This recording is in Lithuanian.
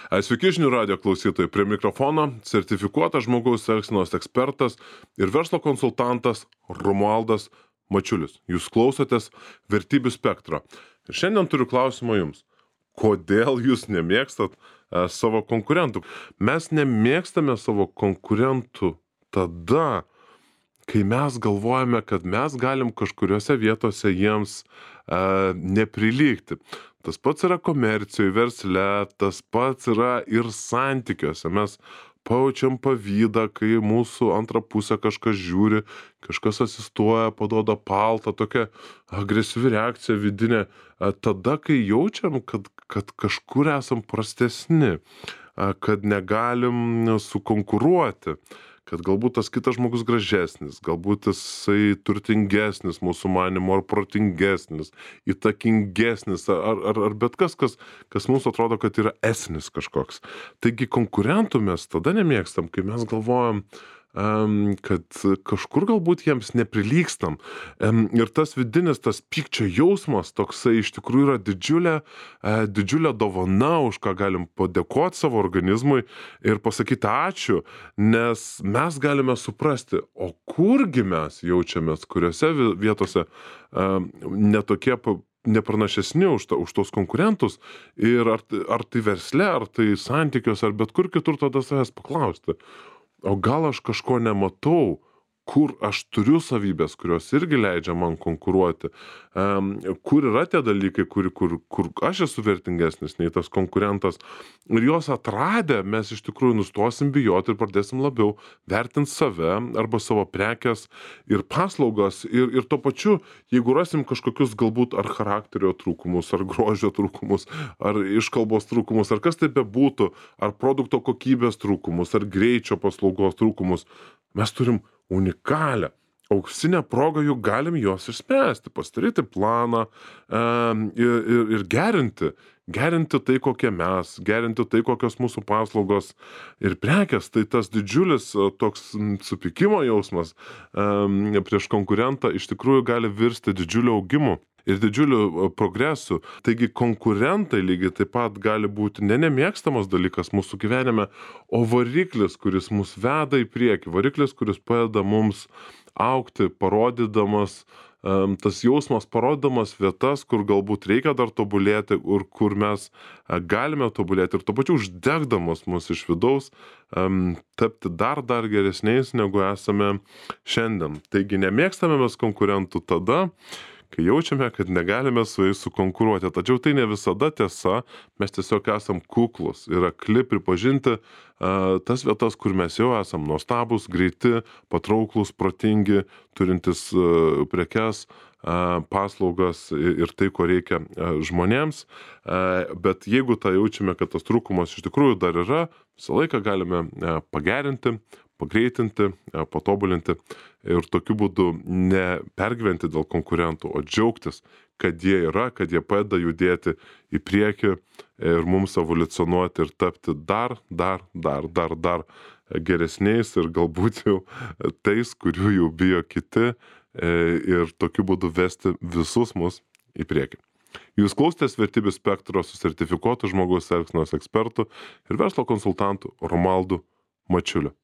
Sveiki žinių radijo klausytojai, prie mikrofono sertifikuotas žmogaus elgsenos ekspertas ir verslo konsultantas Romualdas Mačiulis. Jūs klausotės Vertybių spektro. Ir šiandien turiu klausimą jums. Kodėl jūs nemėgstat savo konkurentų? Mes nemėgstame savo konkurentų tada, kai mes galvojame, kad mes galim kažkuriuose vietose jiems neprilygti. Tas pats yra komercijoje, versle, tas pats yra ir santykiuose. Mes pajaučiam pavydą, kai mūsų antrą pusę kažkas žiūri, kažkas asistuoja, paduoda paltą, tokia agresyvi reakcija vidinė. Tada, kai jaučiam, kad kažkur esam prastesni, kad negalim sukonkuruoti, kad galbūt tas kitas žmogus gražesnis, galbūt jisai turtingesnis mūsų manymu, ar protingesnis, įtakingesnis, ar bet kas mums atrodo, kad yra esnis kažkoks. Taigi konkurentų mes tada nemėgstam, kai mes galvojam, kad kažkur galbūt jiems neprilygstam. Ir tas vidinis, tas pykčio jausmas toksai iš tikrųjų yra didžiulė dovana, už ką galim padėkoti savo organizmui ir pasakyti ačiū, nes mes galime suprasti, o kurgi mes jaučiamės, kuriuose vietose netokie nepranašesni už tos konkurentus ir ar tai versle, ar tai santykiuose, ar bet kur kitur, tada savęs paklausti. O gal aš kažko nematau, kur aš turiu savybės, kurios irgi leidžia man konkuruoti, kur yra tie dalykai, kur aš esu vertingesnis nei tas konkurentas. Ir juos atradę mes iš tikrųjų nustosim bijoti ir pradėsim labiau vertinti save arba savo prekes ir paslaugas. Ir tuo pačiu, jeigu rasim kažkokius galbūt ar charakterio trūkumus, ar grožio trūkumus, ar iškalbos trūkumus, ar kas tai bebūtų, ar produkto kokybės trūkumus, ar greičio paslaugos trūkumus, mes turim unikalią, auksinę progą, juk galim juos išspręsti, pasidaryti planą ir gerinti tai, kokie mes, gerinti tai, kokios mūsų paslaugos ir prekės. Tai tas didžiulis toks supykimo jausmas prieš konkurentą iš tikrųjų gali virsti didžiuliu augimu ir didžiuliu progresu. Taigi konkurentai lygiai taip pat gali būti nemėgstamas dalykas mūsų gyvenime, o variklis, kuris mus veda į priekį, variklis, kuris padeda mums augti, parodydamas tas jausmas, parodydamas vietas, kur galbūt reikia dar tobulėti ir kur mes galime tobulėti ir tuo pačiu uždegdamas mus iš vidaus tapti dar geresniais, negu esame šiandien. Taigi nemėgstame mes konkurentų tada, kai jaučiame, kad negalime su jais sukonkuruoti. Tačiau tai ne visada tiesa, mes tiesiog esam kuklus ir akli pripažinti tas vietas, kur mes jau esam nuostabus, greiti, patrauklus, protingi, turintis prekes, paslaugas ir tai, ko reikia žmonėms. Bet jeigu tą jaučiame, kad tas trūkumas iš tikrųjų dar yra, visą laiką galime pagerinti, pagreitinti, patobulinti ir tokiu būdu ne pergyventi dėl konkurentų, o džiaugtis, kad jie yra, kad jie padeda judėti į priekį ir mums evoliucionuoti ir tapti dar geresniais ir galbūt jau tais, kurių jau bijo kiti ir tokiu būdu vesti visus mus į priekį. Jūs klausotės Vertybių spektro su sertifikuotu žmogaus elgsenos ekspertu ir verslo konsultantu Romualdu Mačiuliu.